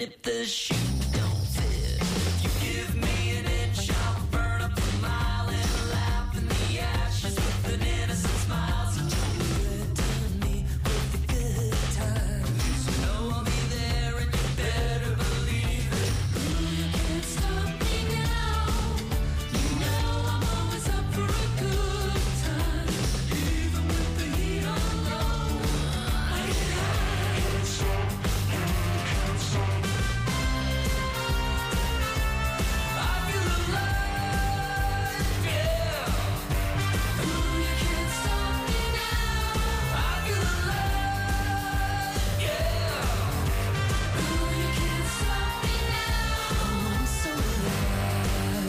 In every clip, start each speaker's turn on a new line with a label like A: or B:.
A: if the shoe don't fit. If you give me an inch, I'll burn up a mile and laugh in the ashes with an innocent smile. So don't threaten me with a good time. You know I'll be there and you better believe it. Ooh, you can't stop me now. You know I'm always up for a good time. Even with the heat on low, I get high. Can't stop, can't stop. I feel alive, yeah. Ooh, you can't stop me now. I feel alive, yeah. Ooh, you can't stop me now. Oh, I'm so alive,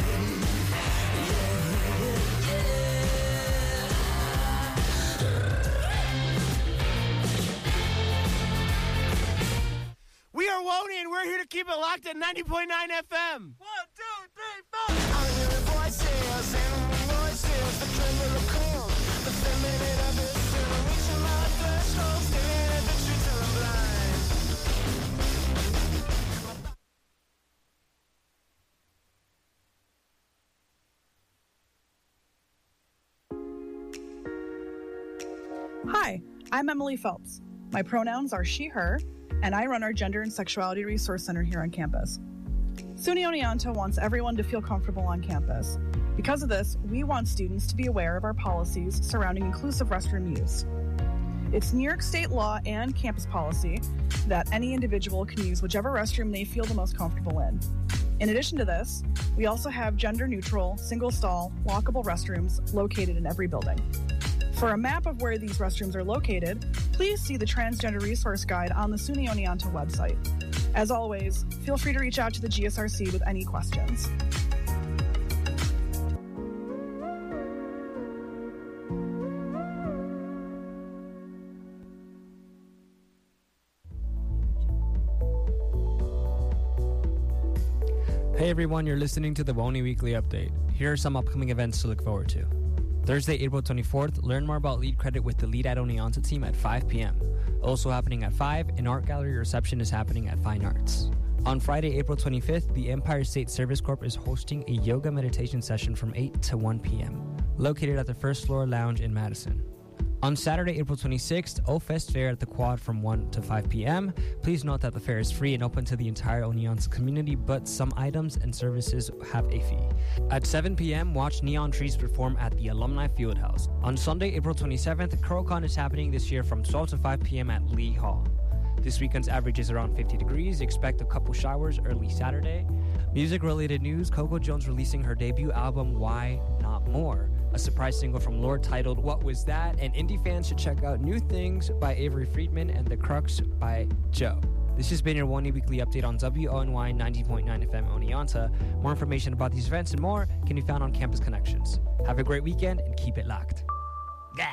B: We are Woney, and we're here to keep it locked at 90.9 FM. 1, 2, 3, 4.
C: I'm hearing voices and voices, the tremble of calm, the feminine of it, still reaching my threshold, staring at the truth till I'm blind.
D: Hi, I'm Emily Phelps. My pronouns are she, her, and I run our Gender and Sexuality Resource Center here on campus. SUNY Oneonta wants everyone to feel comfortable on campus. Because of this, we want students to be aware of our policies surrounding inclusive restroom use. It's New York State law and campus policy that any individual can use whichever restroom they feel the most comfortable in. In addition to this, we also have gender-neutral, single-stall, walkable restrooms located in every building. For a map of where these restrooms are located, please see the Transgender Resource Guide on the SUNY Oneonta website. As always, feel free to reach out to the GSRC with any questions.
E: Hey everyone, you're listening to the Woney Weekly Update. Here are some upcoming events to look forward to. Thursday, April 24th, learn more about Lead Credit with the Lead at Oneonta team at 5 p.m. Also happening at 5, an art gallery reception is happening at Fine Arts. On Friday, April 25th, the Empire State Service Corp is hosting a yoga meditation session from 8 to 1 p.m., located at the First Floor Lounge in Madison. On Saturday, April 26th, O-Fest Fair at the Quad from 1 to 5 p.m. Please note that the fair is free and open to the entire Oneonta community, but some items and services have a fee. At 7 p.m., watch Neon Trees perform at the Alumni Fieldhouse. On Sunday, April 27th, CurlCon is happening this year from 12 to 5 p.m. at Lee Hall. This weekend's average is around 50 degrees. Expect a couple showers early Saturday. Music-related news, Coco Jones releasing her debut album, Why Not More? A surprise single from Lorde titled What Was That? And indie fans should check out New Things by Avery Friedman and The Crux by Joe. This has been your Woney Weekly Update on WONY 90.9 FM Oneonta. More information about these events and more can be found on Campus Connections. Have a great weekend and keep it locked. Gah!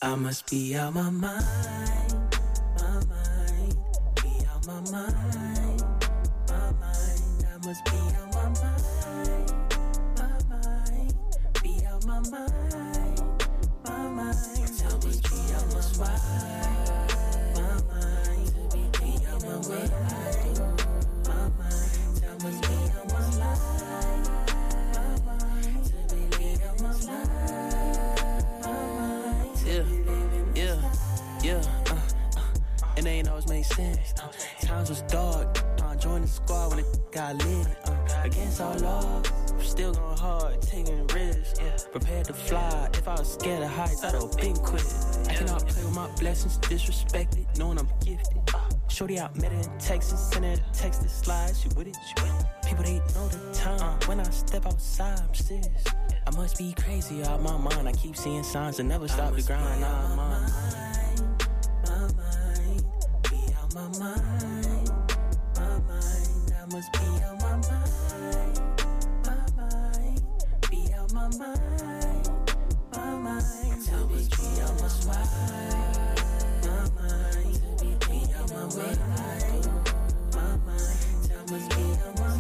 C: I must be out my mind, be out my mind, I must be out my mind, be out my mind, I must be out my mind, be out my mind, be out my mind, I must be out my It ain't always made sense. Times was dark. I joined the squad when it got lit. Against all odds, still going hard, taking risks. Prepared to fly. If I was scared of heights, I'd have been quit. I cannot play with my blessings, disrespected, knowing I'm gifted. Shorty out, met her in Texas, sent her a text that slides. She with it, People, they know the time. When I step outside, I'm serious. I must be crazy out my mind. I keep seeing signs and never stop the grind. Nah, my mind, be out my mind, I must be out my mind, be out my mind, I must be out my mind, be out my mind, I must be out my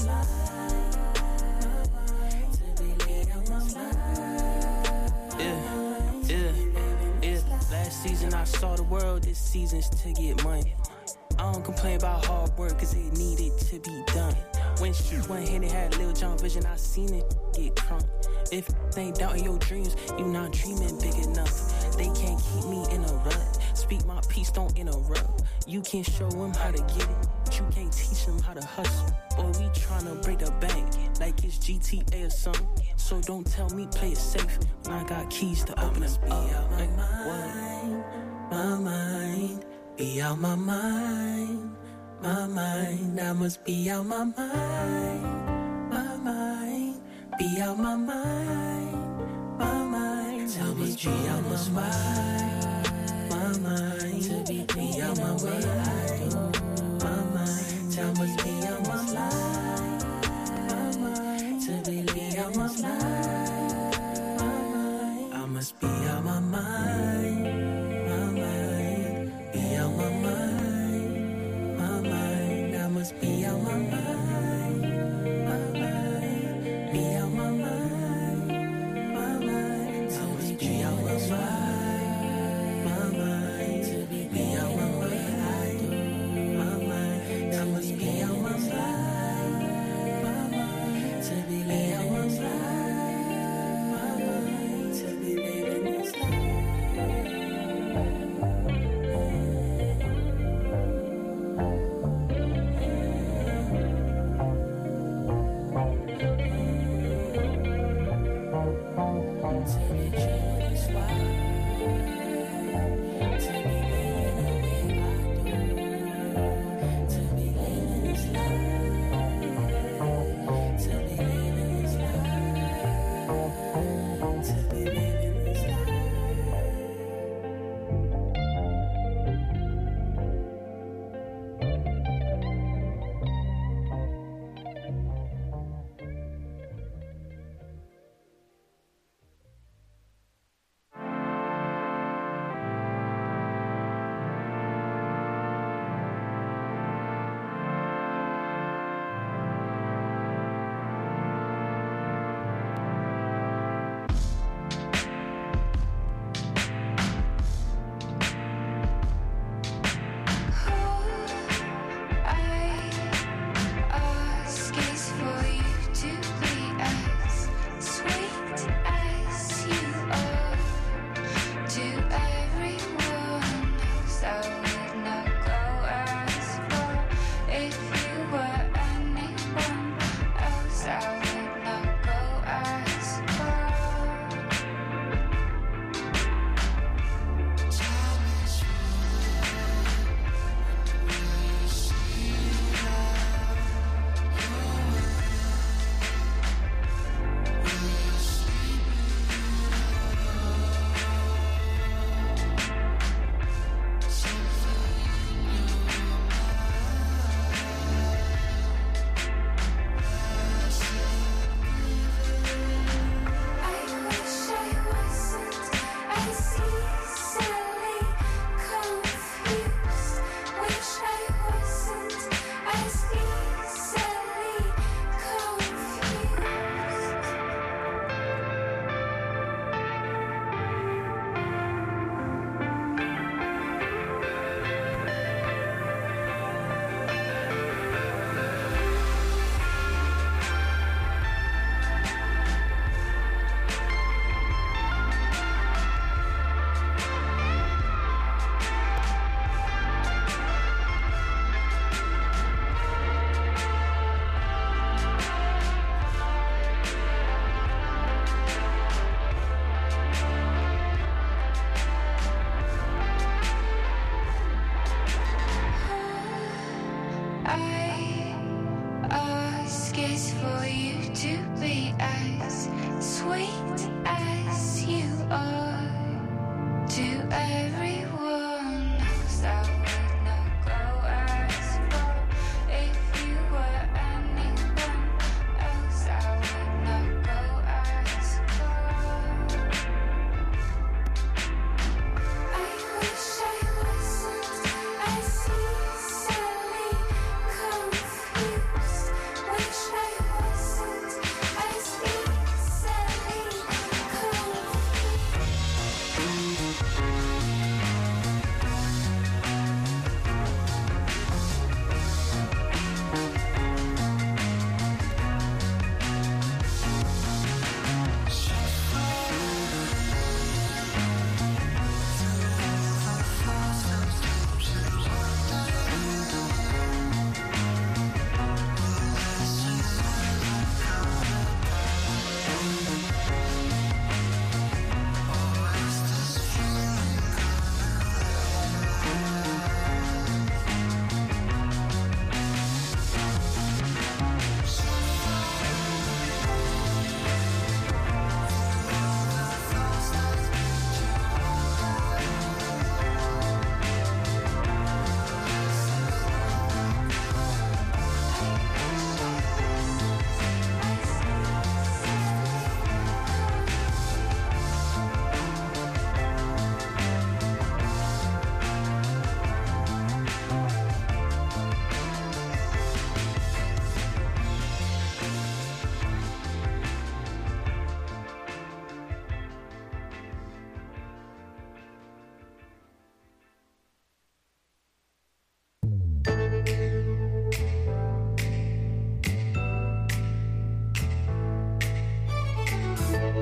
C: Last season I saw the world, this season's to get money. I don't complain about hard work, cause it needed to be done. When she went here and had Lil Jon vision, I seen it get crunk. If they ain't doubting your dreams, you not dreaming big enough. They can't keep me in a rut. Speak my peace, don't interrupt. You can show them how to get it, but you can't teach them how to hustle. Boy, we tryna break the bank like it's GTA or something. So don't tell me play it safe when I got keys to open them up. Like, my mind, be out my mind, I must be out my mind, be out my mind, tell me be out my mind, to be out my mind, tell me be out my mind, to be out my mind, I must be out my mind, be out my mind, I must be out my mind, be out my mind, tell me be out my mind, to be out my mind, I must be out my mind, to be out my mind.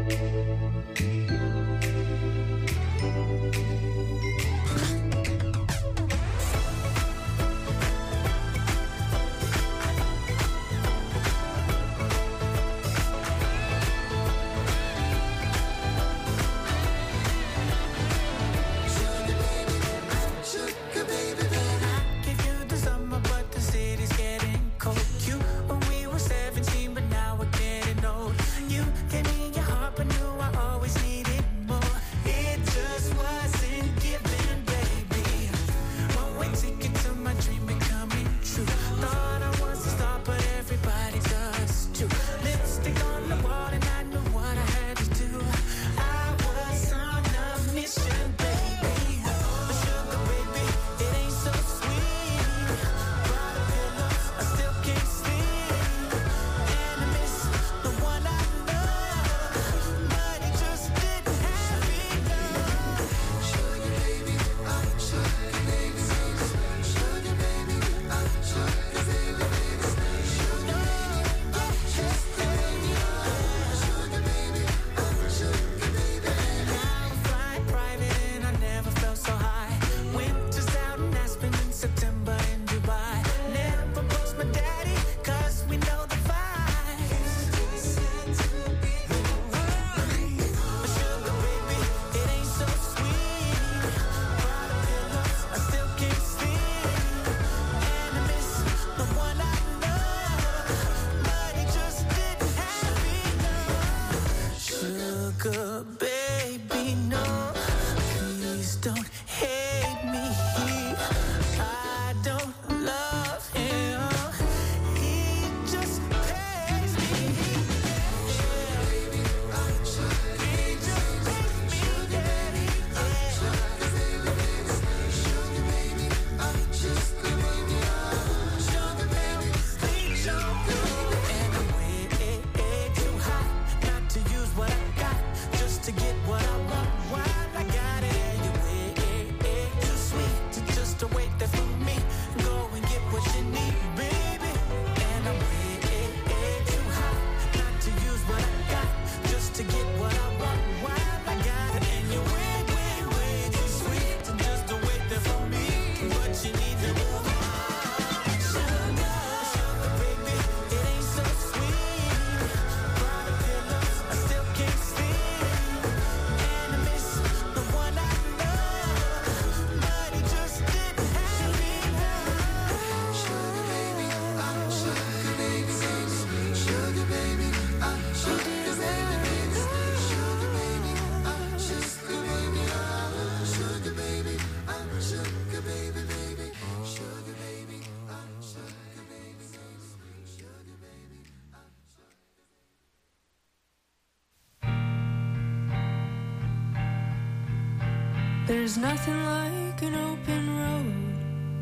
F: There's nothing like an open road,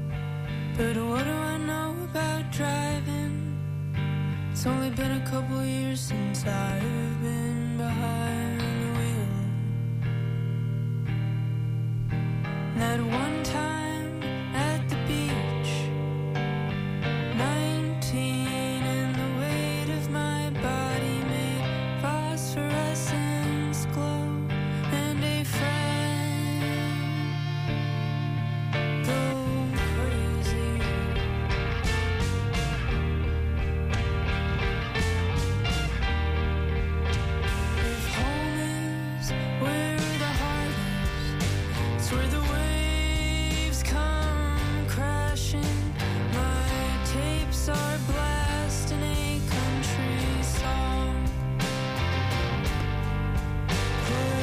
F: but what do I know about driving? It's only been a couple years since I've been behind the wheel. That one time at the beach, 19, and the weight of my body made phosphorescence glow, and a friend go crazy. If home is where the heart is, it's where the waves come crashing. My tapes are blasting a country song. Put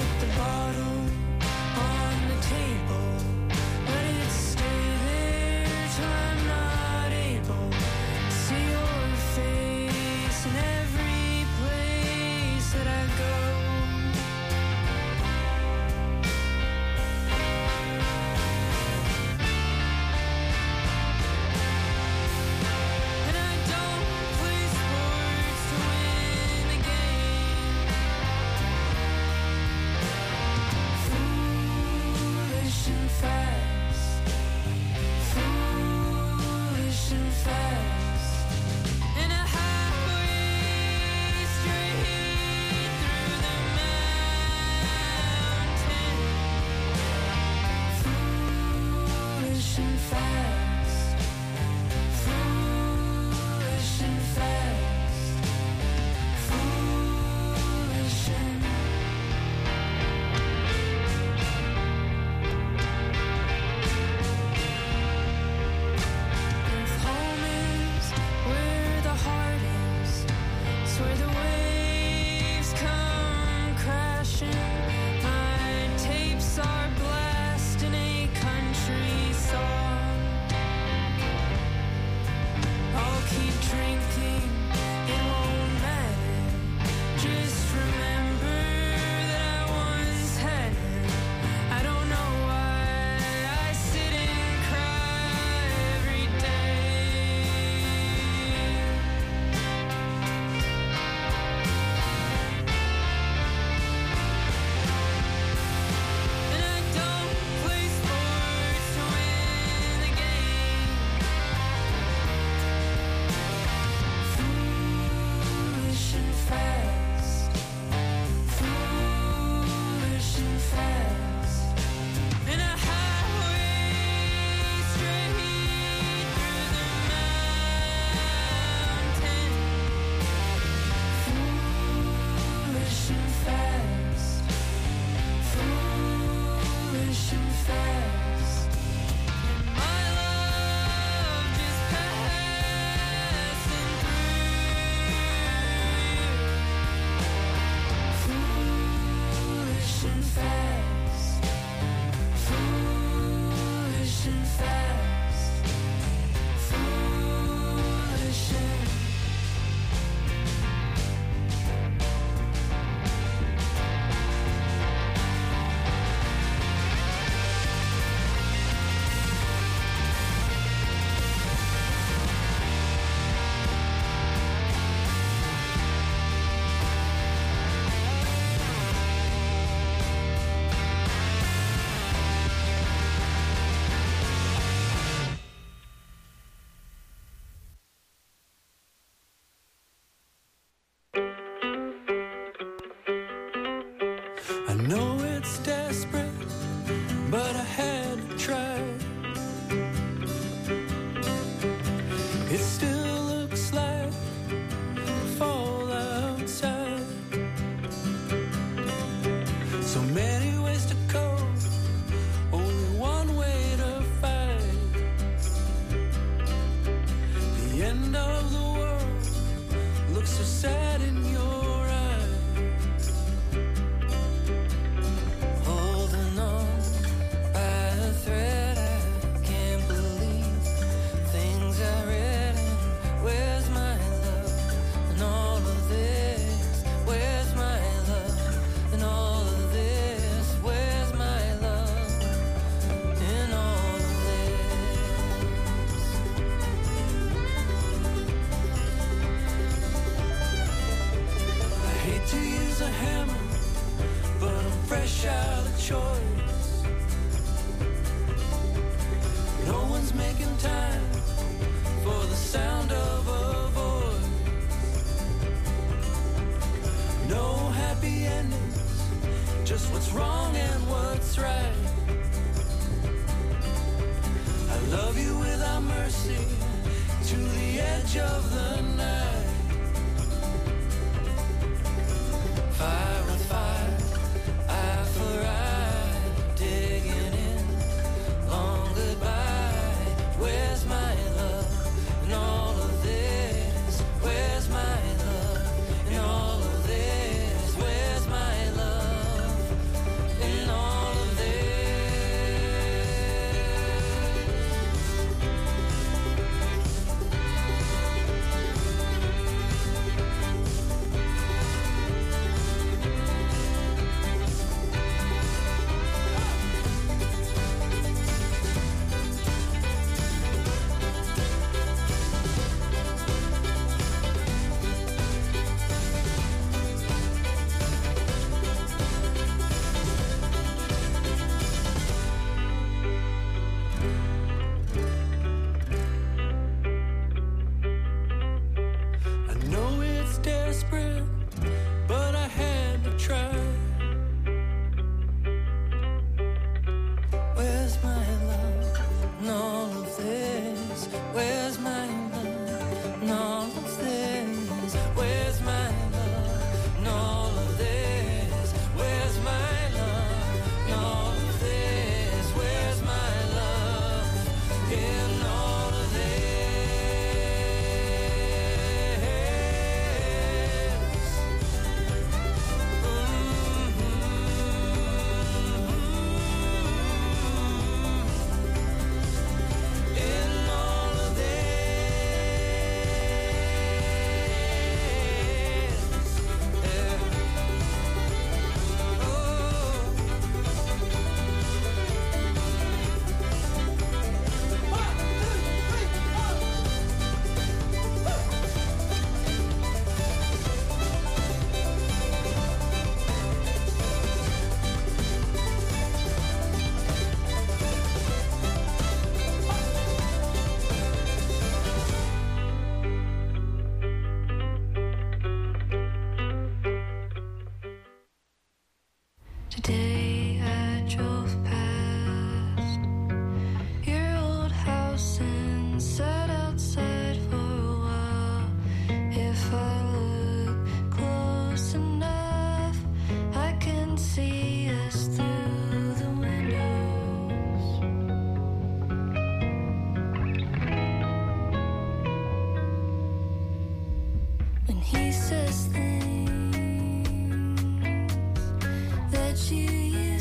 G: know it's desperate, but I had to try. It still looks like fall outside. So many ways to go, only one way to fight. The end of the world looks so sad in your eyes. Holding on by a thread, I can't believe things I read. And where's my love and all of this? Where's my love and all of this? Where's my love in all of this? I hate to use a hammer, but I'm fresh out of choice. No one's making time for the sound of a voice. No happy endings, just what's wrong and what's right. I love you without mercy, to the edge of the night. Fire with fire, eye for eye, digging in, long goodbye. Where's my love in all of this? Where's my love in all of this? Where's my love in all of this? I know it's desperate, but I had to try. Where's my love in all of this? Where's my love in all of this? Where's my love in all of this? Where's my love in all of this? Where's my love in all of this? In all of this, yeah.
F: Today I drove past your old house and sat outside for a while. If I look close enough, I can see us through the windows. When he says things that you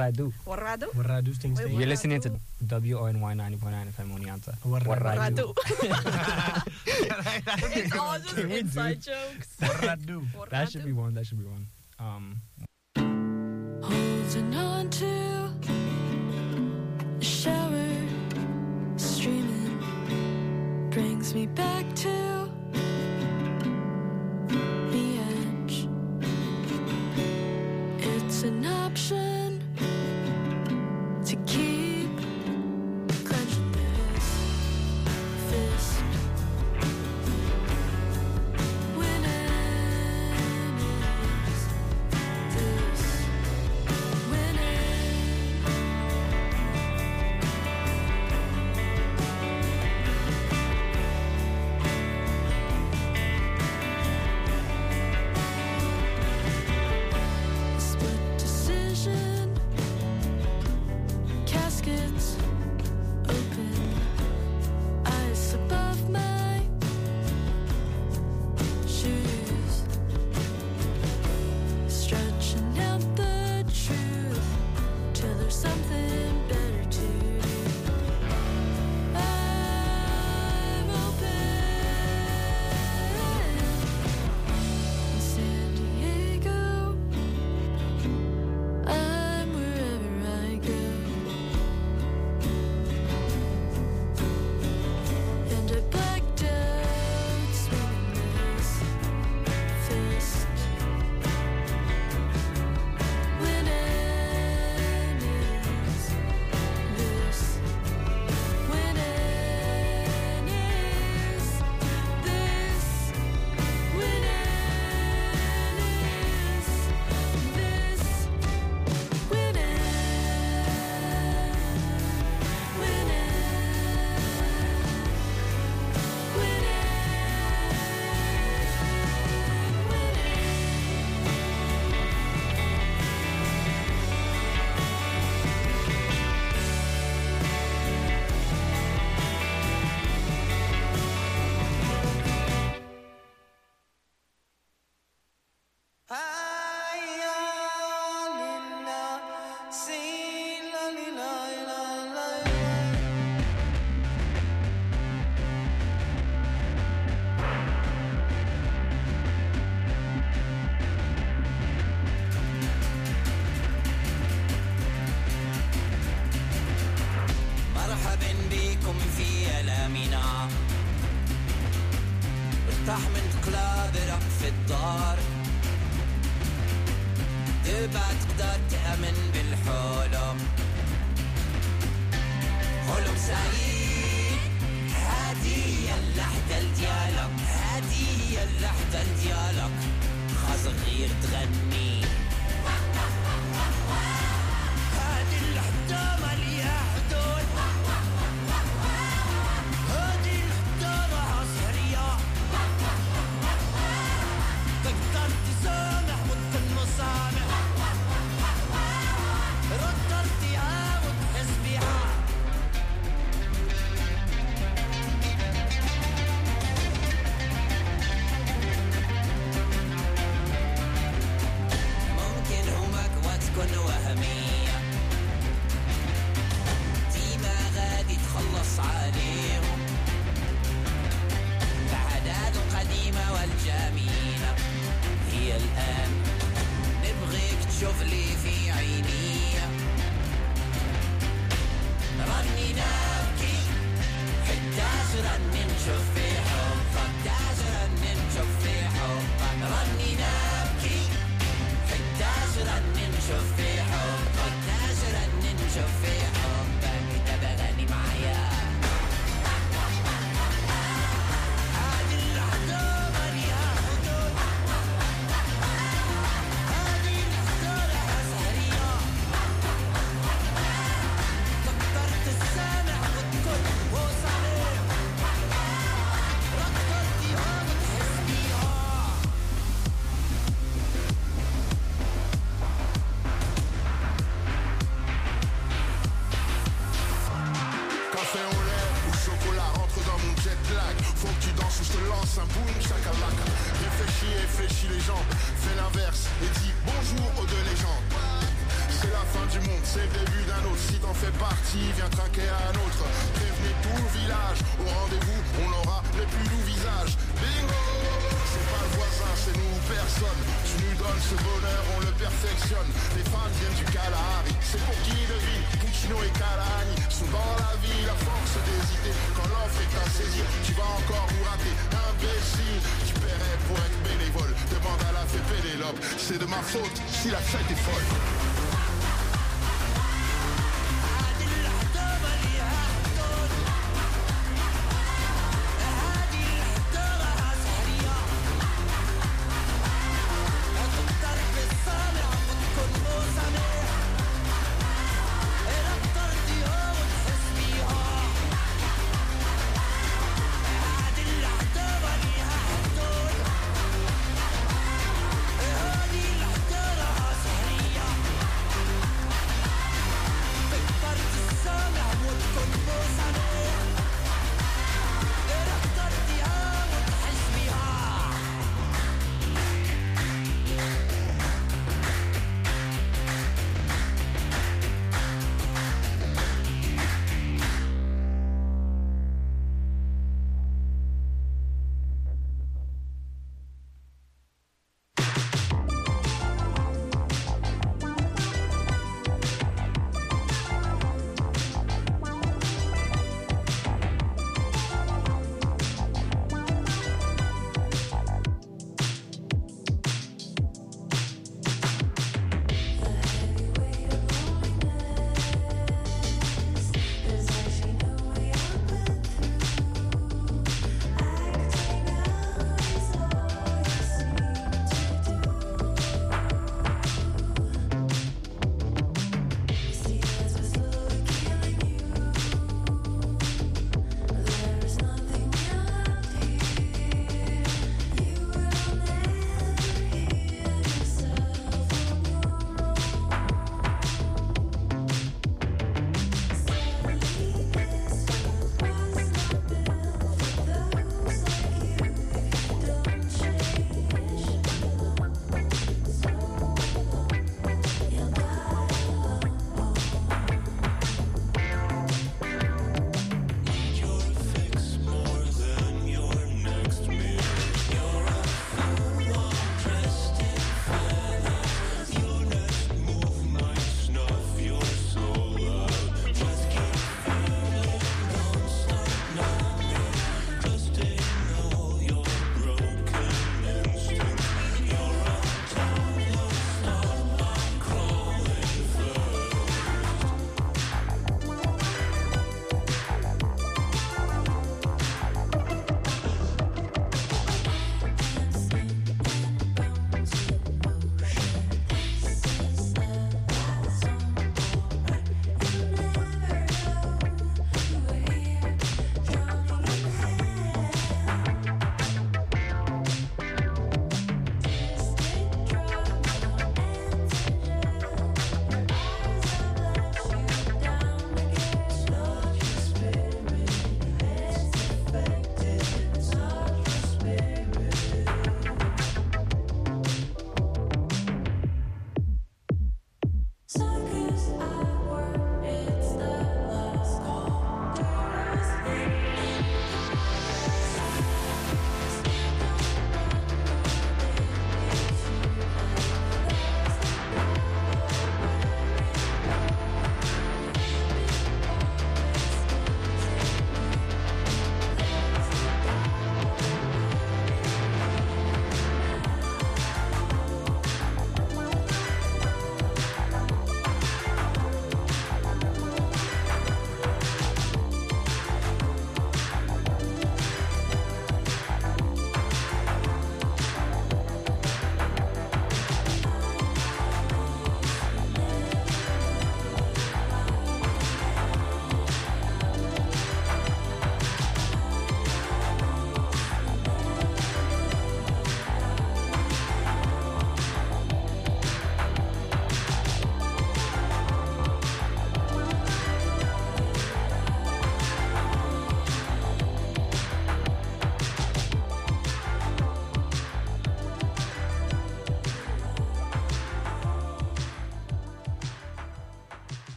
E: Warradu.
D: Warradu?
B: Warradu Sting Sting.
E: You're listening to WONY 90.9 FM Oneonta.
D: Warradu.
B: It's
D: It's all just inside jokes.
B: Warradu.
E: That should be one.
F: Holding on to a shower streaming brings me back to the edge. It's an option to keep clenching this fist. Winning is this. Winning. Split decision. Caskets open. Eyes above my shoes. Stretching out the truth till there's something better to do. I'm open. In San Diego, I'm wherever I go. And I blacked out swinging this fist. Winning is this. Winning is this. Winning is this. Winning.
A: مرحبا بكم في ألامنا ارتاح من قلاب رقف الدار تبقى تقدر تأمن بالحلم حلم سعيد هادي اللحظة لديالك هادي اللحظة لديالك خصغير تغني هادي اللحظة مالية حدود هادي اللحظة راها سهرية تقدر تسامح وتكون مسامح رد ارتياح وتحس بيها ممكن همك وتكون وهمية ديما غادي تخلص عليهم العادات القديمة والجميلة هي الآن نبغيك تشوف لي في عيني راني نبكي حتاش راني نشوف في حبك حتاش راني نشوف في حبك راني نبكي حتاش راني نشوف في حبك حتاش راني نشوف في حبك دابا غني معايا هادي اللحظة ماليها حدود هادي اللحظة راها سهرية تقدر تسامح وتكون وصريح رد ارتياح وتحس بيها
H: Café au lait ou chocolat rentre dans mon jet lag. Faut que tu danses ou je te lance un boom shakalaka. Réfléchis les jambes, fais l'inverse et dis bonjour aux deux légendes. c'est la fin du monde, c'est le début d'un autre. Si t'en fais partie, viens trinquer à un autre. Prévenez tout le village, au rendez-vous, on aura les plus doux visages. Bingo! C'est pas le voisin, c'est nous ou personne. Tu nous donnes ce bonheur, on le perfectionne. Les fans viennent du Kalahari, c'est pour qui devine. Puccino et Calani sont dans la vie, la force d'hésiter. Quand l'offre est à saisir, tu vas encore vous rater. Imbécile, tu paierais pour être bénévole. Demande à la fée Pénélope, c'est de ma faute si la fête est folle.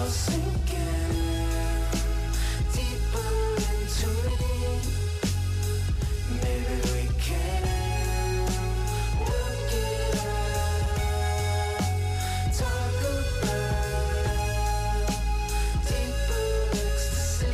G: sinking deeper into me. Maybe we can work it out. Talk about deeper ecstasy.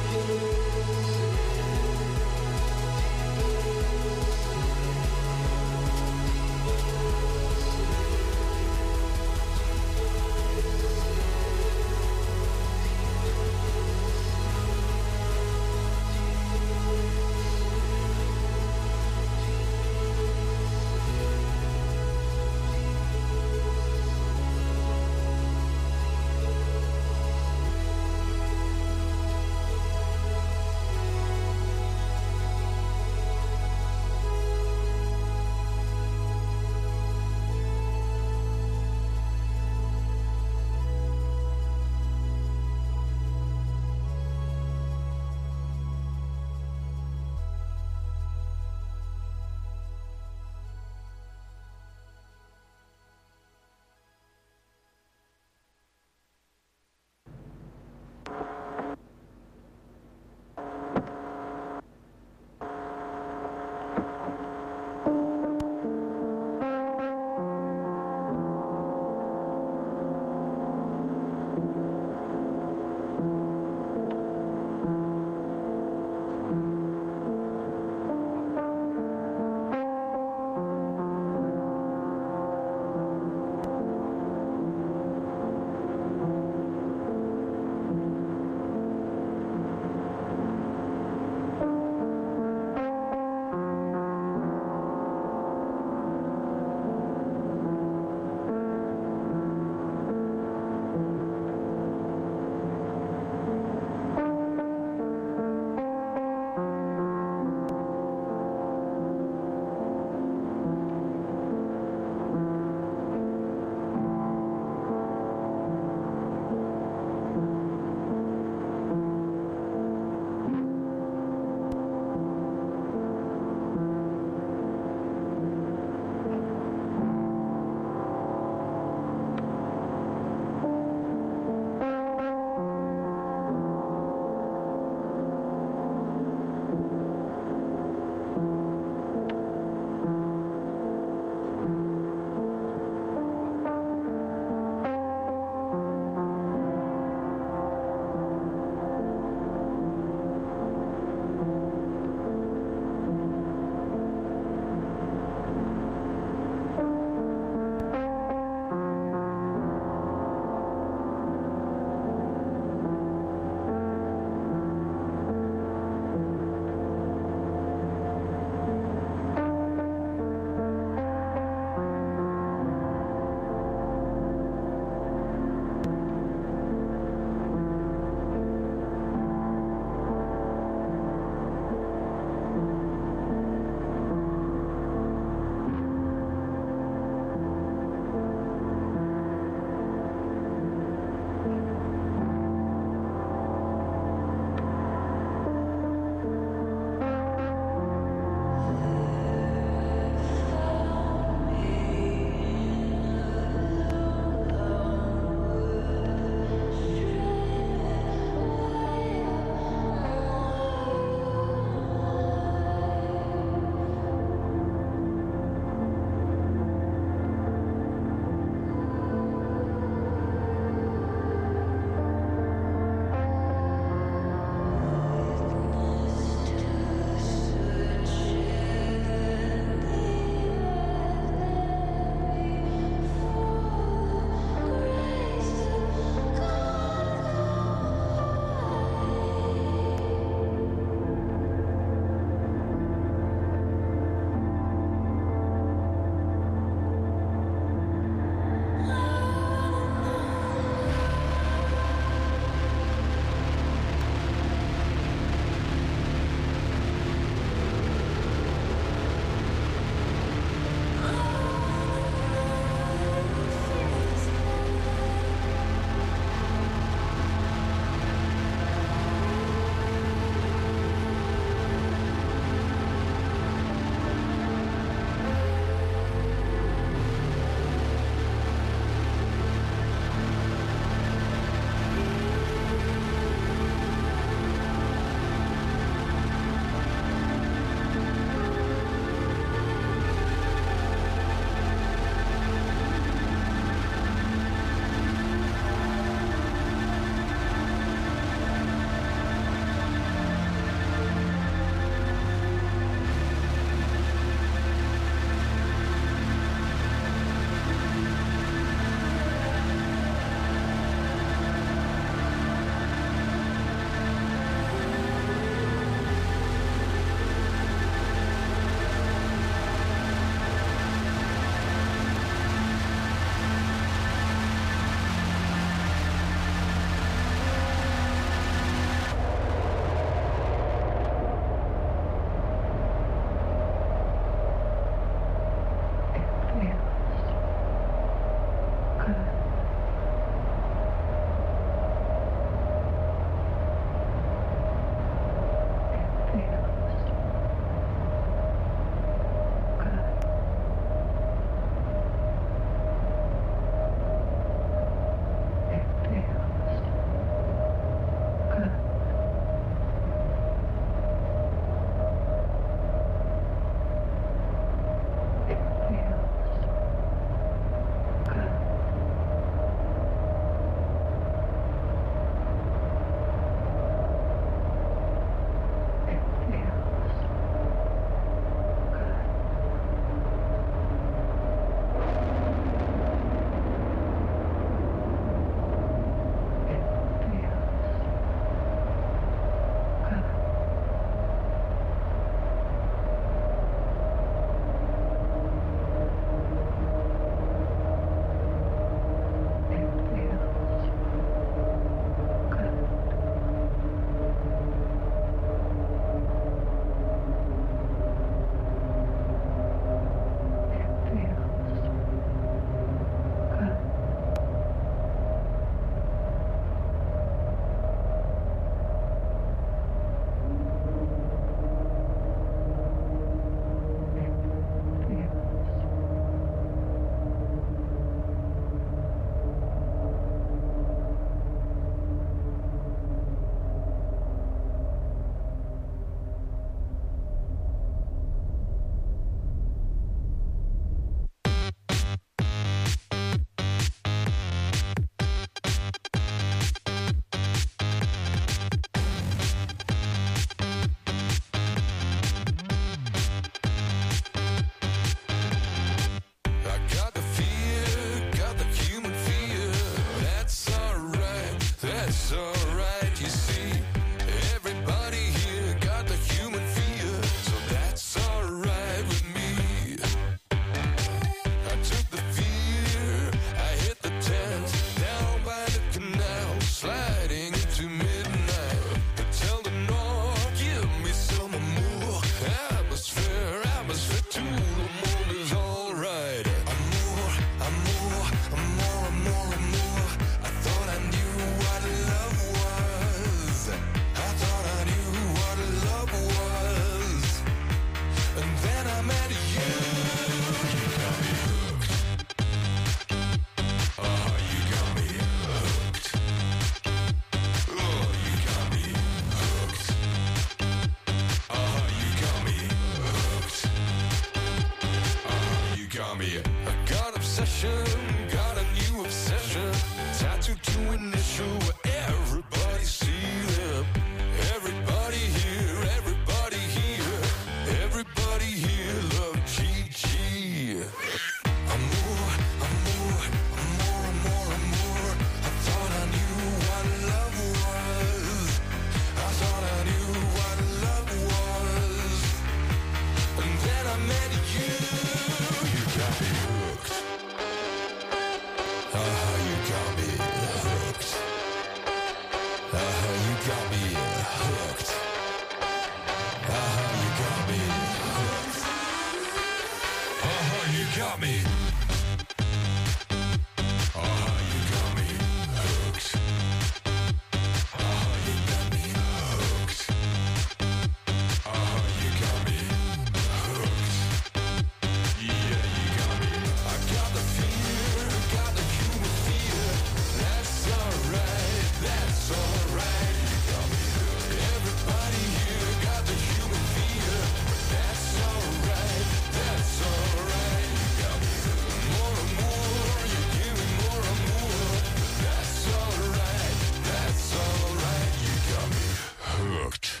H: Rock.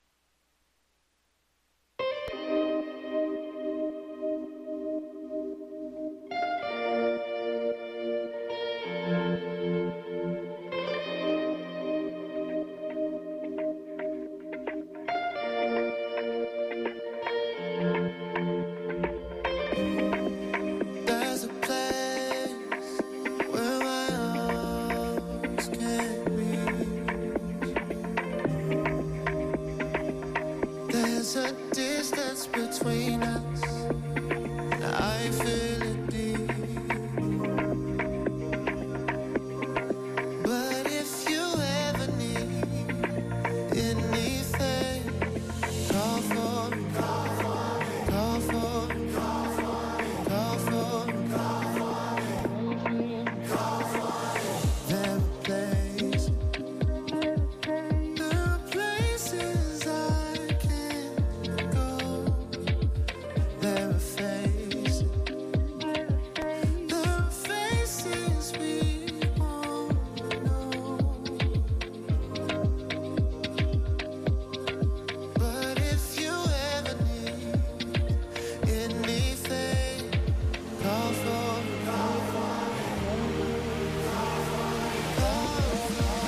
G: There's a place where my arms can reach. There's a distance between us, and I feel it deep. But if you ever need anything, call for me, call for me, call for me, call for me, call for me. There are places I can go. There are faces we won't know. But if you ever need anything, call for me, call for me, call for me, call for me.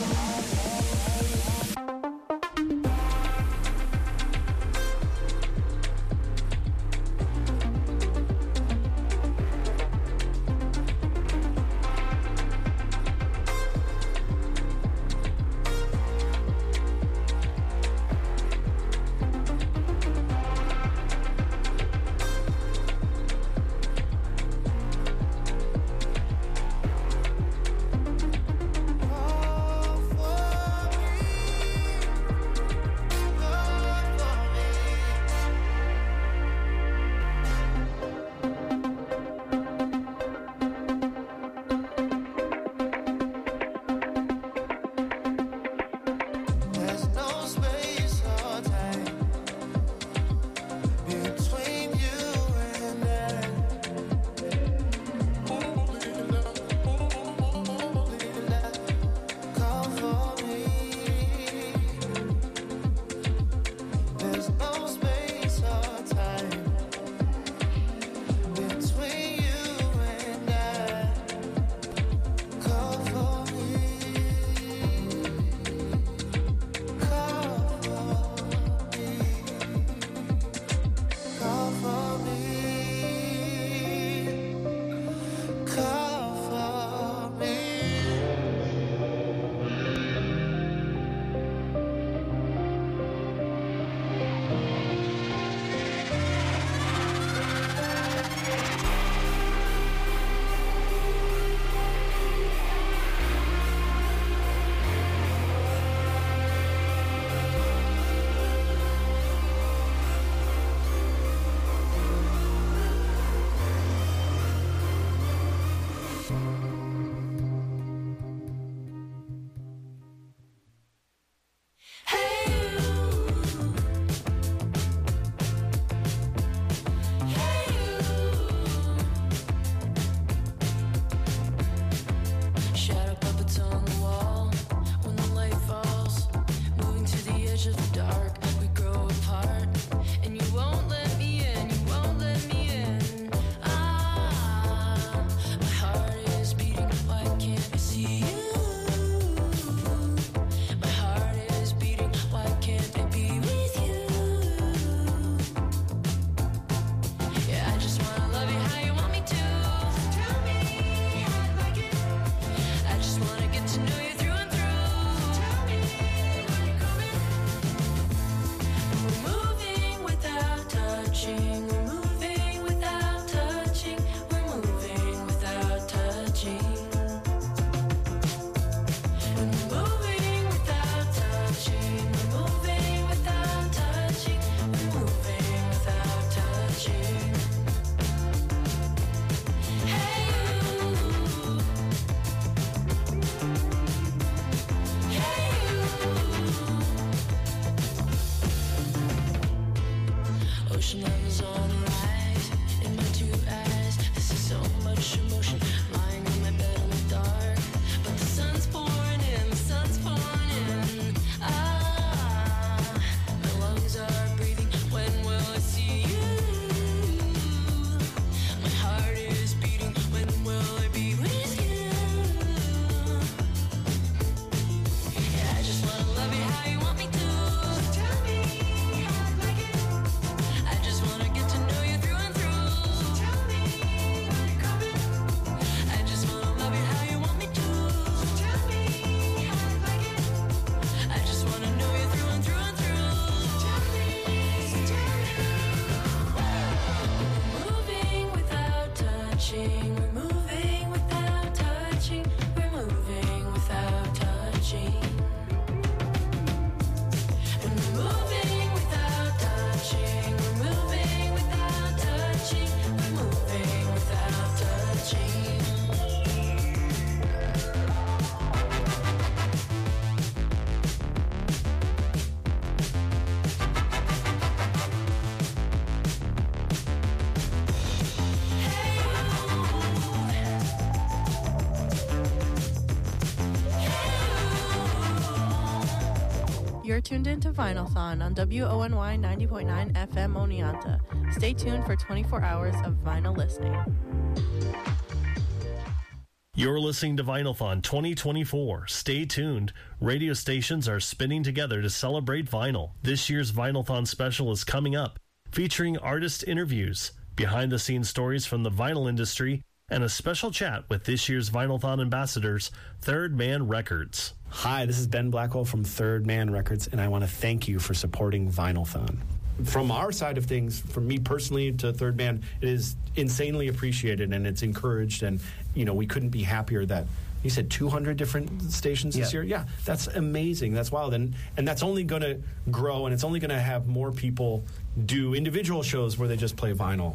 G: There's no space or time between you and I. Call for me. There's no space or time between you and I. Call for me. Call for me. Call for me. Call for me. Shadow puppets on the wall. When the light falls, moving to the edge of the dark, we grow apart. And you won't let me in, you won't let me in. Ah, my heart is beating. Why can't I see you? My heart is beating. Why can't I be with you? Yeah, I just wanna love you how you want me to. Tell me I'd like it. I just wanna get to know you through and through. Tell me when you're coming. We're moving without touching. We're moving without touching. We're moving without touching. And we're moving without touching. We're moving without touching. We're moving without touching. Hey you. Hey you. Ocean levels on the rise in my two eyes. This is so much emotion lying in my bed in the dark. But the sun's pouring in, the sun's pouring in. Ah,
I: You're tuned into Vinylthon on WONY 90.9 FM Oneonta. Stay tuned for 24 hours of vinyl listening.
J: You're listening to Vinylthon 2024. Stay tuned. Radio stations are spinning together to celebrate vinyl. This year's Vinylthon special is coming up, featuring artist interviews, behind-the-scenes stories from the vinyl industry, and a special chat with this year's Vinylthon ambassadors, Third Man Records.
K: Hi, this is Ben Blackwell from Third Man Records, and I want to thank you for supporting Vinylthon. From our side of things, from me personally to Third Man, it is insanely appreciated and it's encouraged, and we couldn't be happier that you said 200 different stations this year. Yeah, that's amazing. That's wild, and that's only going to grow, and it's only going to have more people do individual shows where they just play vinyl.